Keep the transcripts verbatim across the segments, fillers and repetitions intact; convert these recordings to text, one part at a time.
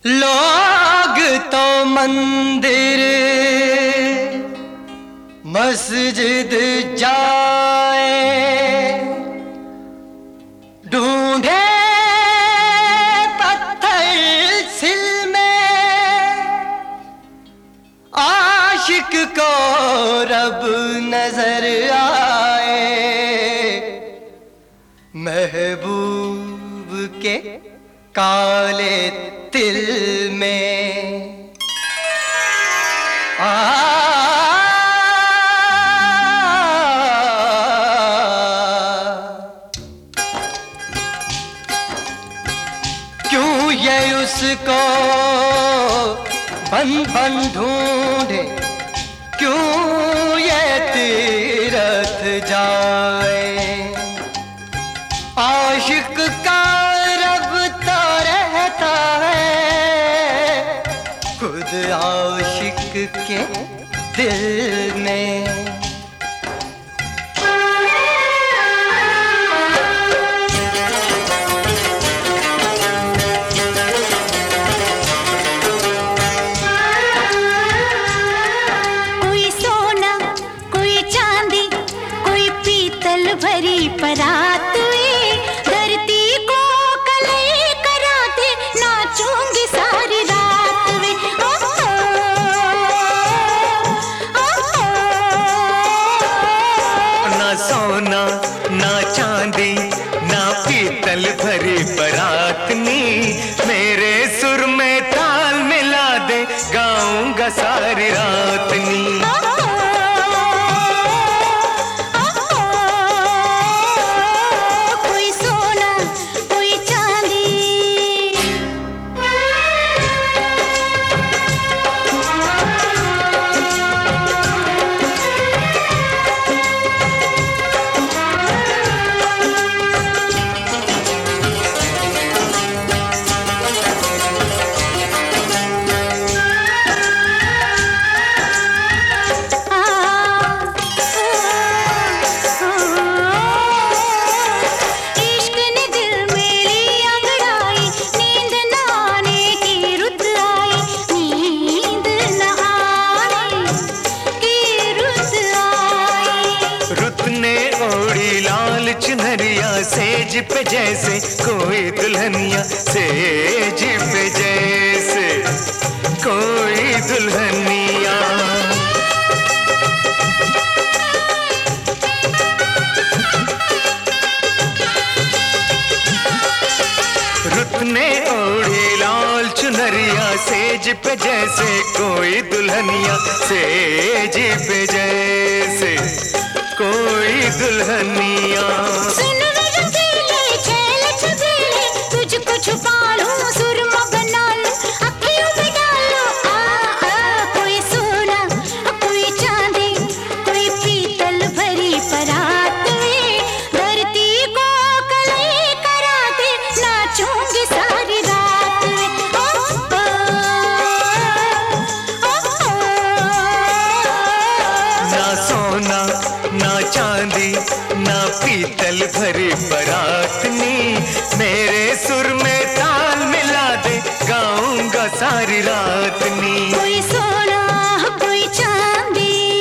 लोग तो मंदिर मस्जिद जाए, ढूंढे पत्थर सिल में, आशिक को रब नजर आए। महबूब के काले तिल में आ क्यों ये उसको बन बन ढूंढे, क्यों ये तीरथ जाए। आशिक का रब तो रहता है खुद आशिक के दिल में। कोई सोना, कोई चांदी, कोई पीतल भरी परात, सोना ना चांदी ना पीतल भरी बरात नी, मेरे सुर में ताल मिला दे गाऊंगा सारी रात नी। कोई सोना, कोई चांदी, चुनरिया सेज पे जैसे कोई दुल्हनिया, सेज पे जैसे कोई दुल्हनिया। रुत ने ओढ़ी लाल चुनरिया सेज पे जैसे कोई दुल्हनिया, सेज पे जैसे कोई दुल्हनिया। सुन मेरे दिले छैल छबीले, तुझको छुपा लूं सुरमा बना लूं, अखियों में डालूं आ आ। कोई सोना, कोई चांदी, कोई पीतल भरी परात में, धरती को कलई करा दे नाचूंगी सारी रात में। ओ, ओ, ओ, ना सोना ना चांदी ना पीतल भरी बरात नी, मेरे सुर में ताल मिला दे गाऊंगा सारी रात नी। कोई सोना, कोई चांदी,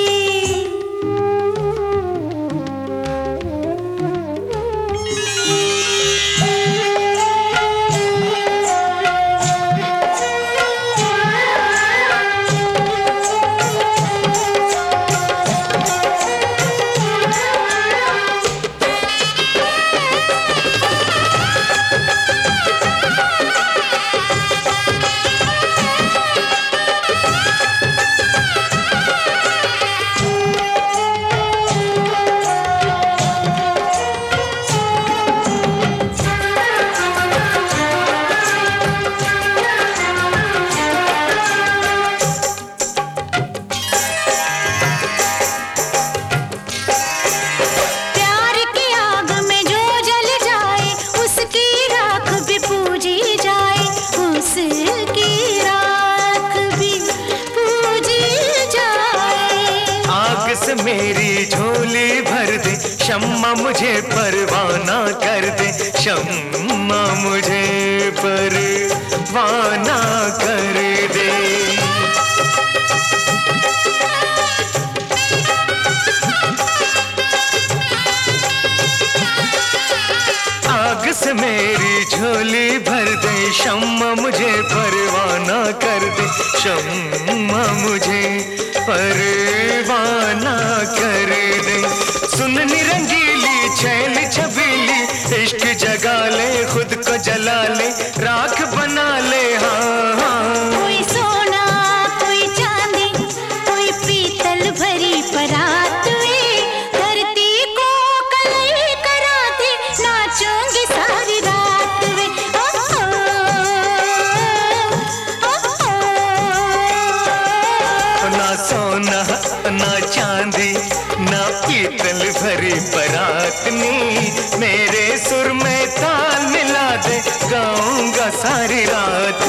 मेरी झोली भर दे, शम्मा मुझे परवाना कर दे, शम्मा मुझे परवाना दीवाना कर दे। आग से मेरी झोली भर दे, शम्मा मुझे परवाना कर दे, शम्मा मुझे परवाना कर दे। सुन निरंगीली छैल छबीली, इश्क जगा ले खुद को जला ले, राख बना ले। हाँ हाँ कोई सोना कोई चांदी कोई पीतल भरी परात वे, धरती को कलई करा दे, नाचूंगी सारी रात वे। ओ ओ, ओ ओ। ना सोना ना चांदी ना पीतल भरी परात नी, मेरे सुर में ताल मिला दे, गाऊंगा सारी रात